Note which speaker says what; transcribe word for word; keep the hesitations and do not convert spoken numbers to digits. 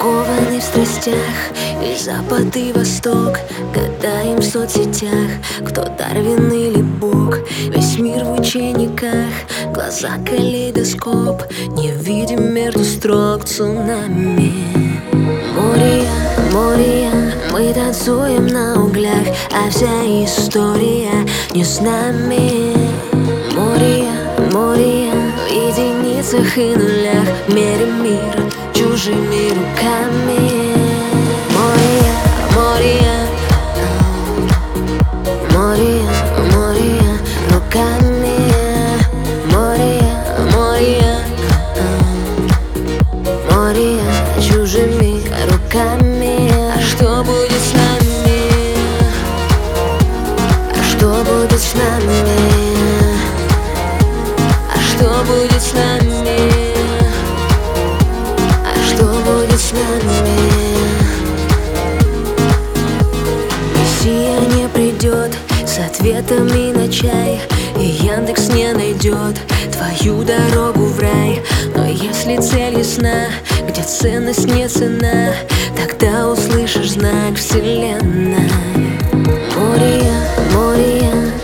Speaker 1: Скованы в страстях и запад, и восток. Гадаем в соцсетях, кто Дарвин или Бог. Весь мир в учениках, глаза калейдоскоп. Не видим между строк цунами. Море, море, мы танцуем на углях, а вся история не с нами. Море, море, в единицах и нулях мерим мир чужими руками. Море, море, море, море, руками. Море, море, море, чужими руками. А что будет с нами? А что будет с нами? А что будет с нами? А что будет с нами? Мессия не придет с ответами на чай, и Яндекс не найдет твою дорогу в рай. Но если цель ясна, где ценность не цена, тогда услышишь знак вселенной. Море, море,